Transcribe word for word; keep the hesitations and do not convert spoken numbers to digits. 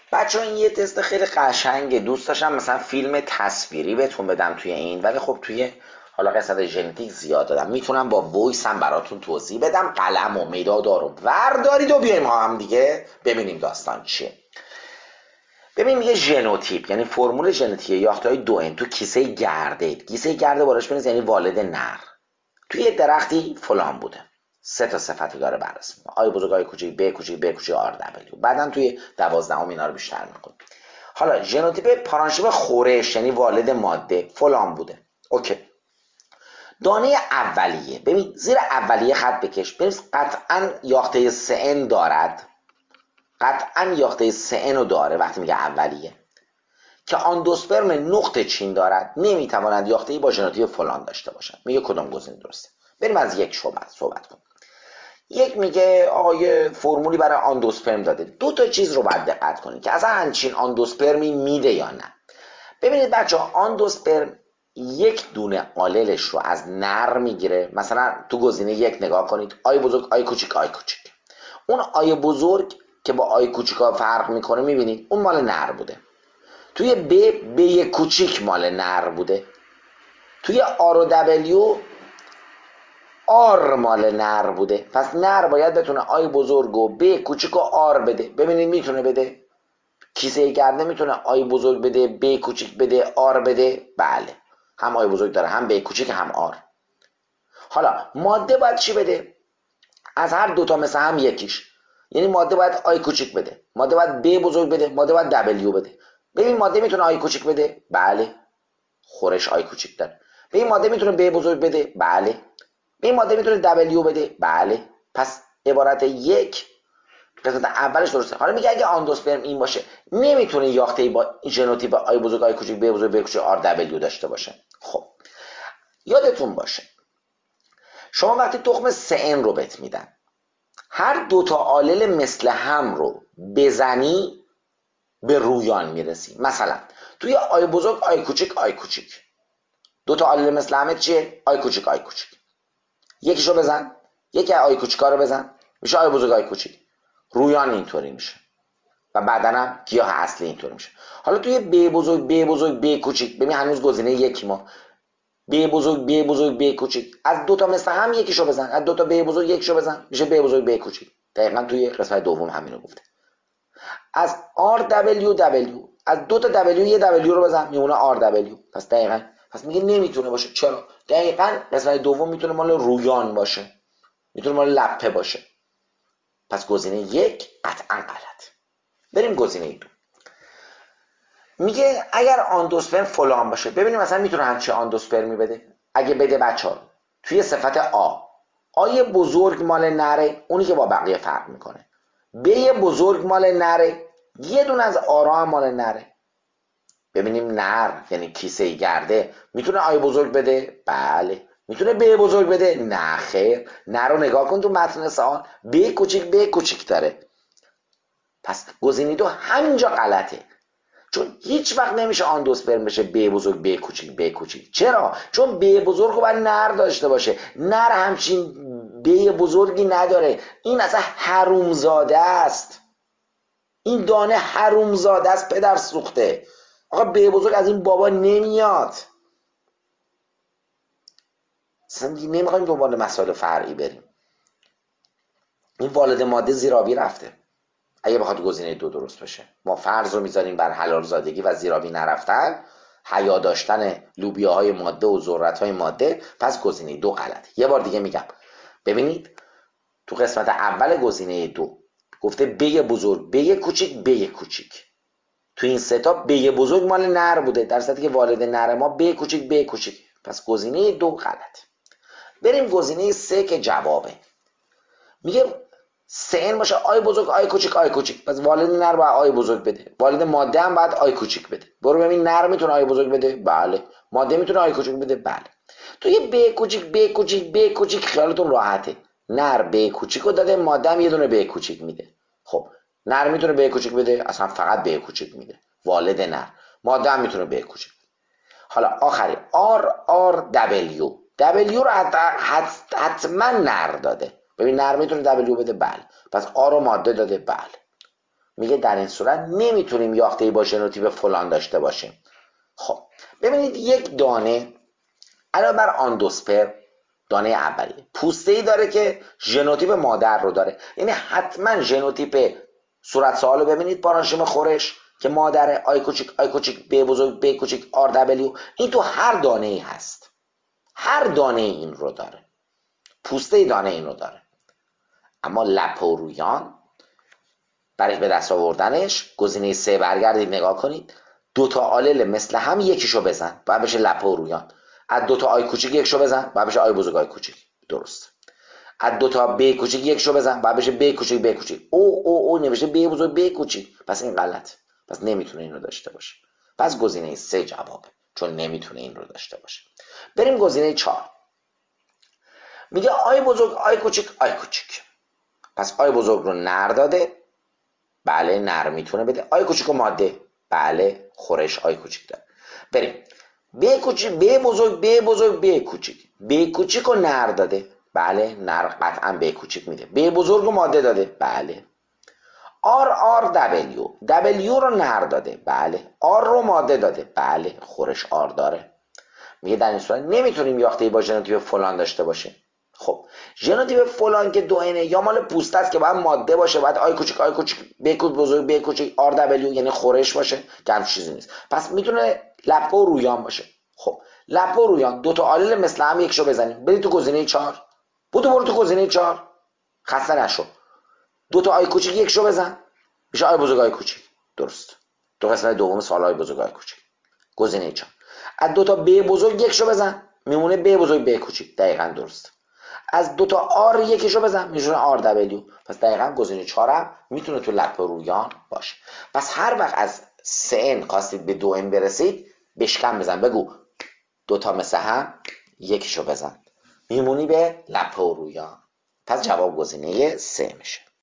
بچه این یه تست خیلی قشنگه، دوست داشتم مثلا فیلم تصویری بهتون بدم توی این، ولی خب توی حالا قسمت ژنتیک زیاد دادم، میتونم با وایس هم براتون توضیح بدم. قلم و مداد رو وردارید و بیایم ما هم دیگه ببینیم داستان چیه. ببین میگه ژنوتیپ یعنی فرمول ژنتیکی یافته‌های دو ان تو کیسه گرده. کیسه گرده بالاش بنویس یعنی والد نر. توی یه درختی فلان بوده. سه تا صفت داره بررسی می‌کنه. آی بزرگ، آی کوچیک، ب کوچیک، ب کوچیک، آر دبلیو. بعدن توی دوازدهم اینا رو بیشتر می‌کنیم. حالا ژنوتیپ پارانشیب خورش یعنی والد ماده فلان بوده. اوکی. دانه اولیه، ببین زیر اولیه خط بکش، بنویس قطعاً یاخته سه ان دارد. قطعاً یاخته سه ان رو داره. وقتی میگه اولیه که آندوسپرم نقطه چین دارد، نمیتواند یافته‌ای با ژنوتیپ فلان داشته باشد. میگه کدام گزینه درسته. بریم از یک صحبت صحبت کنیم. یک میگه آقا یه فرمولی برای آندوسپرم داده. دو تا چیز رو باید دقت کنید که اصلا همچین آندوسپرمی میده یا نه. ببینید بچه ها، آندوسپرم یک دونه آللش رو از نر میگیره. مثلا تو گزینه یک نگاه کنید، آی بزرگ، آی کوچیک، آی کوچیک. اون آی بزرگ که با آی کوچیکا فرق میکنه، میبینید اون مال نر بوده. توی ب ب کوچیک مال نر بوده. توی آر و دبلیو آر مال نر بوده. پس نر باید بتونه آی بزرگ و ب کوچیک و آر بده. ببینید میتونه بده. کیسه گرده میتونه آی بزرگ بده، ب کوچیک بده، آر بده. بله، هم آی بزرگ داره، هم ب کوچیک، هم آر. حالا ماده باید چی بده؟ از هر دوتا مثل هم یکیش. یعنی ماده باید آی کوچیک بده، ماده باید ب بزرگ بده، ماده باید دبلیو بده. ببین ماده میتونه آی کوچیک بده؟ بله، خورش آی کوچیک داره. به این ماده میتونه ب بزرگ بده؟ بله. به این ماده میتونه دبلیو بده؟ بله. پس عبارت یک قسمت اولش درسته. حالا میگه اگه آندوسپرم این باشه، نمیتونه یاخته با ژنوتیپ آی بزرگ، آی کوچیک، ب بزرگ، ب کوچیک، آر دبلیو داشته باشه. خب یادتون باشه شما وقتی تخم سه ان رو بهت میدن، هر دوتا آلل مثل هم رو بزنی به رویان میرسی. مثلا توی آی بزرگ، آی کوچیک، آی کوچیک، دوتا آلل مثل همه چیه؟ آی کوچیک، آی کوچیک. یکیشو بزن، یکی آی کوچیکا رو بزن، میشه آی بزرگ، آی کوچیک. رویان اینطوری میشه و بعدن هم گیاه اصلی اینطوری میشه. حالا توی ب بزرگ، ب بزرگ، ب کوچیک، ببین هنوز گزینه یک ما ب بزرگ، ب بزرگ، ب کوچیک، از دوتا مثل هم یکیشو بزن، از دوتا ب بزرگ یکیشو بزن، میشه ب بزرگ، ب کوچیک. دقیقاً توی قسمت دوم همینو گفته. از آر دبلیو دبلیو، از دوتا دبلیو یه دبلیو رو بزن، میمونه آر دبلیو. پس دقیقاً پس میگه نمیتونه باشه. چرا؟ دقیقاً قسمت دوم میتونه مال رویان باشه، میتونه مال لپه باشه. پس گزینه یک قطعا غلط. بریم گزینه دو. میگه اگر آندوسپرم فلان باشه. ببینیم مثلا میتونه همچین آندوسپرمی بده. اگه بده بچه ها توی صفت آ، آی بزرگ مال نره، اونی که با بقیه فرق میکنه. ب بزرگ مال نره، یه دونه از آرا هم مال نره. ببینیم نر یعنی کیسه گرده میتونه آی بزرگ بده؟ بله. میتونه ب بزرگ بده؟ نه خیر. نر رو نگاه کن تو متن سوال، ب کوچیک ب کوچیک داره. پس گزینه دو همینجا غلطه، چون هیچ وقت نمیشه آندوسپرم بشه ب بزرگ ب کوچیک ب کوچیک. چرا؟ چون ب بزرگ رو باید نر داشته باشه. نر همچین ب بزرگی نداره. این اصلا حرومزاده است. این دانه حرومزاده است، پدر سوخته. آقا ب بزرگ از این بابا نمیاد. اصلا نمیخوایم دنبال مسائل فرعی بریم. این والد ماده زیرابی رفته. اگه بخواد گزینه دو درست بشه، ما فرض رو میذاریم بر حلال زادگی و زیرابی نرفتن، حیا داشتن لوبیاهای ماده و ذرت‌های ماده. پس گزینه دو غلطه. یه بار دیگه میگم، ببینید تو قسمت اول گزینه دو گفته ب بزرگ ب کوچیک ب کوچیک. تو این سه تا ب بزرگ مال نر بوده، در صورتی که والد نر ما ب کوچیک ب کوچیک. پس گزینه دو غلط. بریم گزینه سه که جوابه. میگه سه ان باشه آی بزرگ، آی کوچیک، آی کوچیک. پس والد نر باید آی بزرگ بده، والد ماده هم باید آی کوچیک بده. برو ببین نر میتونه آی بزرگ بده؟ بله. ماده میتونه آی کوچیک بده؟ بله. تو یه ب کوچیک ب کوچیک ب کوچیک خیالتون راحته. نر ب کوچیکو داده، ماده هم یه دونه ب کوچیک میده. خب نر میتونه ب کوچیک بده؟ اصلا فقط ب کوچیک میده، والد نر. ماده هم میتونه ب کوچیک بده. حالا آخری آر آر دبلیو. دبلیو رو حتما نر داده. ببین نر میتونه دبلیو بده؟ بله. پس آر رو ماده داده؟ بله. میگه در این صورت نمیتونیم یافته‌ای با ژنوتیپ فلان داشته باشیم. خب ببینید یک دانه علاوه بر آندوسپرم، دانه اولیه پوسته‌ای داره که ژنوتیپ مادر رو داره، یعنی حتما ژنوتیپ صورت سوال رو ببینید پارانشیم خورش که مادره، آی کوچیک آی کوچیک ب بزرگ ب کوچیک آر دبلیو، این تو هر دانه ای هست، هر دانه این رو داره، پوسته دانه این رو داره. اما لپه و رویان برای به دست آوردنش گزینه سه برگردید نگاه کنید، دو تا آلل مثل هم یکیشو بزن باید بشه لپه و رویان، از دو تا آی کوچیک یکشو بزن باید بشه آی بزرگ آی کوچیک، درست. از دو تا ب کوچیک یکشو بزن باید بشه ب کوچیک ب کوچیک، او او او نوشته ب بزرگ ب کوچیک، پس این غلط، پس نمیتونه این رو داشته باشه، پس گزینه سه جوابه چون نمیتونه این رو داشته باشه. بریم گزینه چهار، میگه آی بزرگ آی کوچیک آی کوچیک، پس آی بزرگ رو نر داده، بله نر میتونه بده، آی کوچیک و ماده، بله خورش آی کوچیک داره. بریم ب کوچیک ب بزرگ ب بزرگ ب کوچیک، ب کوچیک و نر داده، بله نر قطعا ب کوچیک میده، ب بزرگ و ماده داده، بله. آر آر دبلیو، دبلیو رو نر داده، بله. آر رو ماده داده، بله خورش آر داره. میگه در این صورت نمیتونیم یافته‌ای با ژنوتیپ فلان داشته باشیم. خب ژنوتیپ فلان که دو اینه یا مال پوست است که باید ماده باشه، باید آی کوچیک آی کوچیک ب بزرگ ب کوچیک آر دبلیو یعنی خورش باشه که هم چیزی نیست، پس میتونه لپه و رویان باشه. خب لپه و رویان دو تا آلل مثل هم یکشو بزنیم، برید تو گزینه چهار، بودو برو تو گزینه چهار، خسته نشو، دو تا آی کوچیک یکشو بزن میشه آی بزرگ آی کوچیک، درست. تو قسمت دوم سوال آی بزرگ آی کوچیک، گزینه چهار. از دو تا ب بزرگ یکشو بزن میمونه ب بزرگ ب کوچیک، دقیقاً درست. از دو تا آر یکیشو بزن میشونه آر دبلیو، پس دقیقاً گزینه چهار هم میتونه تو لپه رویان باشه. پس هر وقت از سه ان خواستید به دو ان برسید بشکم بزن، بگو دو تا مثل هم یکیشو بزن، میمونی به لپه رویان، پس جواب گزینه سه میشه.